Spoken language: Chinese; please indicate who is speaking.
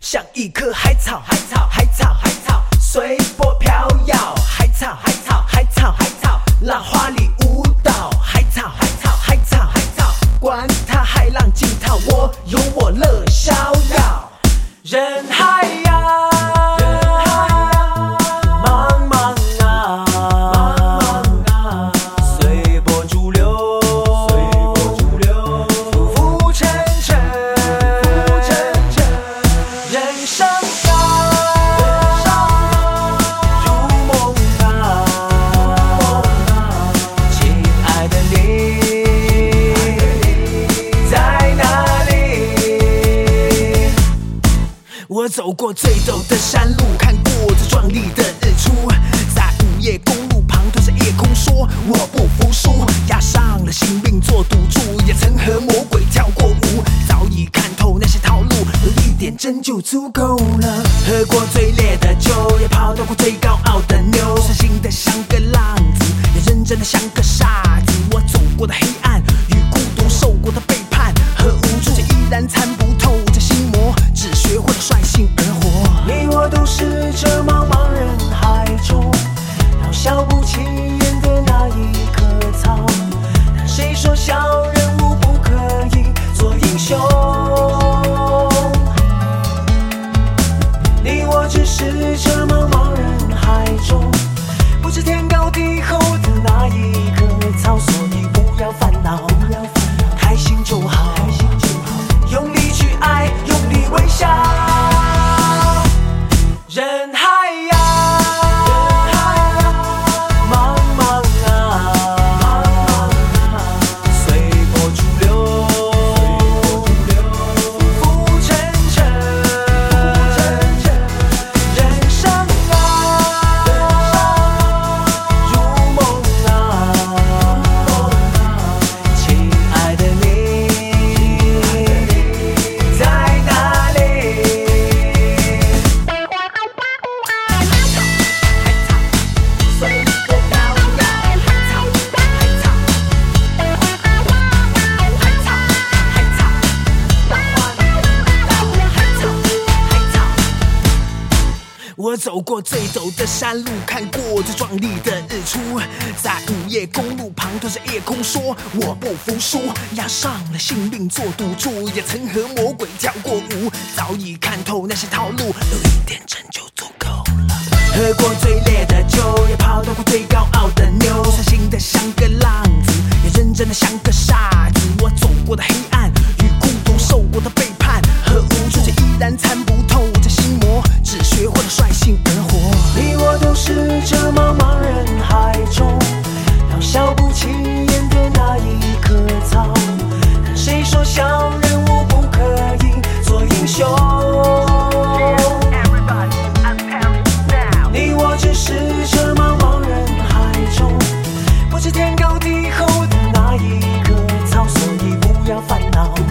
Speaker 1: 像一棵海草，海草，海草，海草，随波飘摇。海草，海草，海草，海草，浪花里舞蹈。海草，海草，海草，海草，管它海浪惊涛，我有我乐逍遥。人海呀，茫茫啊，随波逐流，浮沉沉，人生啊，如梦啊，亲爱的你在哪里？我走过最陡的山路，看过最壮丽的日出，在午夜公路旁对着夜空说我不服输，押上了性命做赌注，也曾和魔鬼跳过舞，早已看透那些套路，有一点真就足够了。喝过最烈的酒，也泡到过最高傲的妞，伤心的像个浪子，也认真的像个傻子。我走过的黑暗与孤独，受过的背叛和无助，却依然参不透这心魔，只学会了率性而活。你我都是这茫茫人海中渺小不起眼的那一棵草，但谁说小人物不可以做英雄？你我只是这茫茫人海中不知天高地厚的那一棵草，所以不要烦恼，开心就好，用力去爱，用力微笑。人海呀，茫茫啊，随波逐流，浮沉沉，人生啊，如梦啊，亲爱的你在哪里？随波飘摇，海草，海草，海草，海草，浪花里舞蹈。海草，海草。我走过最陡的山路，看过最壮丽的日出，在午夜公路旁对着夜空说我不服输，押上了性命做赌注，也曾和魔鬼跳过舞，早已看透那些套路，有一点真就足够了。喝过最烈的酒，也泡到过最高傲的妞，伤心的像个浪子，也认真的像个傻子。我走过的黑暗与孤独，受过的背叛和无助，却依然参不透这心魔，只学会了率性而活。你我都是这茫茫人海中渺小不起眼的那一棵草，但谁说小人物不可以做英雄？你我只是这茫茫人海中不知天高地厚的那一棵草，所以不要烦恼，